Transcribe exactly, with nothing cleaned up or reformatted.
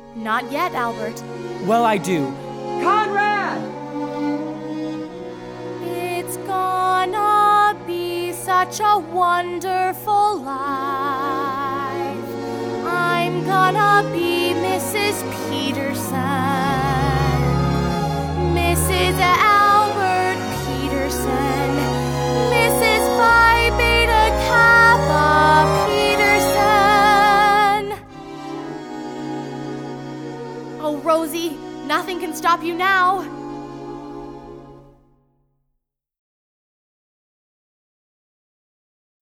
Not yet, Albert. Well, I do. Conrad! It's gonna be such a wonderful life. I'm gonna be Missus Peterson. Missus Albert Peterson. Missus Phi Beta Kappa Peterson. Oh, Rosie, nothing can stop you now.